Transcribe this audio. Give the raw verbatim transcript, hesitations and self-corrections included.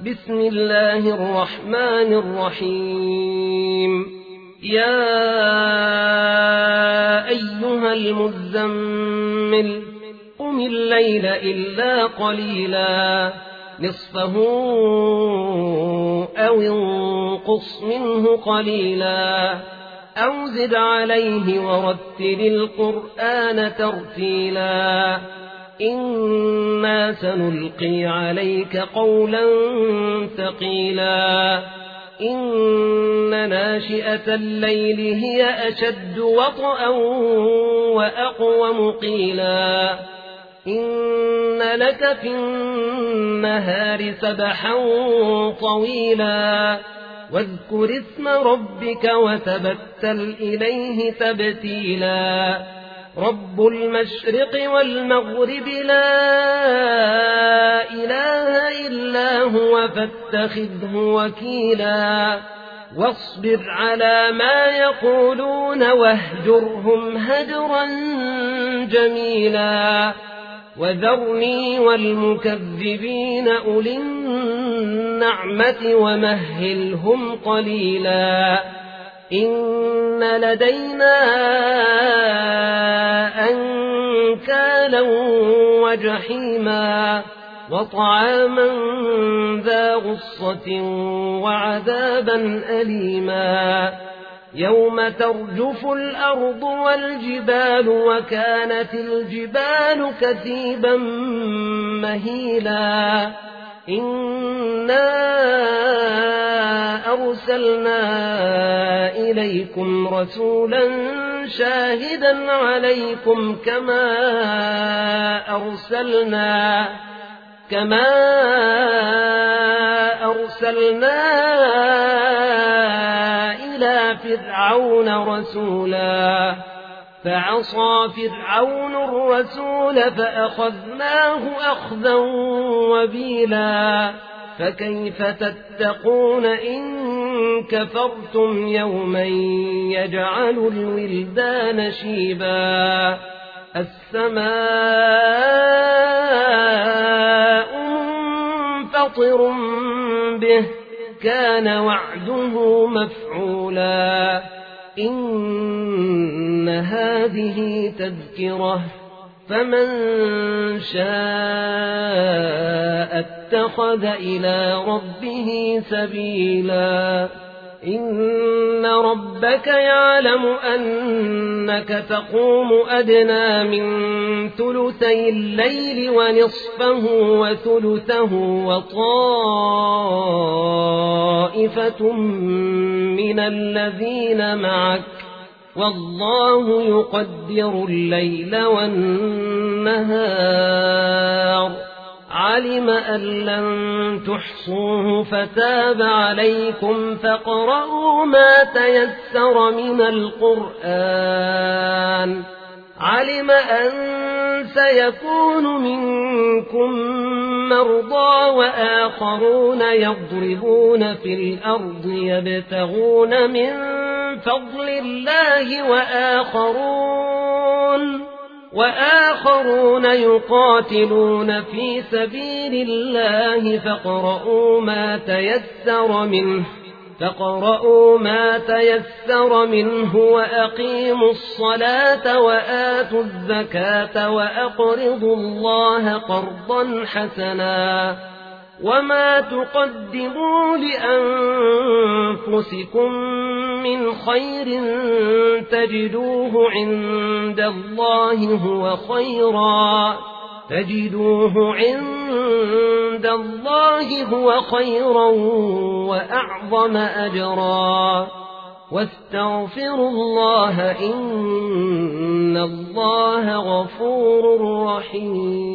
بسم الله الرحمن الرحيم يا أيها المزمل قم الليل إلا قليلا نصفه أو انقص منه قليلا أو زد عليه ورتل القرآن ترتيلا إنا سنلقي عليك قولا ثقيلا إن ناشئة الليل هي أشد وطئا وأقوم قيلا إن لك في النهار سبحا طويلا واذكر اسم ربك وتبتل إليه تبتيلا رب المشرق والمغرب لا إله إلا هو فاتخذه وكيلا واصبر على ما يقولون واهجرهم هجرا جميلا وذرني والمكذبين أولي النعمة ومهلهم قليلا إن لدينا أنكالا وجحيما وطعاما ذا غصة وعذابا أليما يوم ترجف الأرض والجبال وكانت الجبال كثيبا مهيلا إنا أرسلنا إليكم رسولا شاهدا عليكم كما أرسلنا كما أرسلنا إلى فرعون رسولا فعصى فرعون الرسول فأخذناه أخذا وبيلا فكيف تتقون إن كفرتم يوما يجعل الولدان شيبا السماء منفطر به كان وعده مفعولا إن هذه تذكرة فمن شاء اتخذ إلى ربه سبيلا إن ربك يعلم أنك تقوم أدنى من ثلثي الليل ونصفه وثلثه وطائفة من الذين معك والله يقدر الليل والنهار علم أن لن تحصوه فتاب عليكم فاقرؤوا ما تيسر من القرآن علم أن سيكون منكم مرضى وآخرون يضربون في الأرض يبتغون من فضل الله وآخرون وآخرون يقاتلون في سبيل الله فاقرؤوا ما تيسر منه فاقرؤوا ما تيسر منه وأقيموا الصلاة وآتوا الزكاة وأقرضوا الله قرضا حسنا وما تقدموا لأنفسكم من خير تجدوه عند الله هو خيرا تجدوه عند الله هو خيرا وأعظم أجرا واستغفروا الله إن الله غفور رحيم.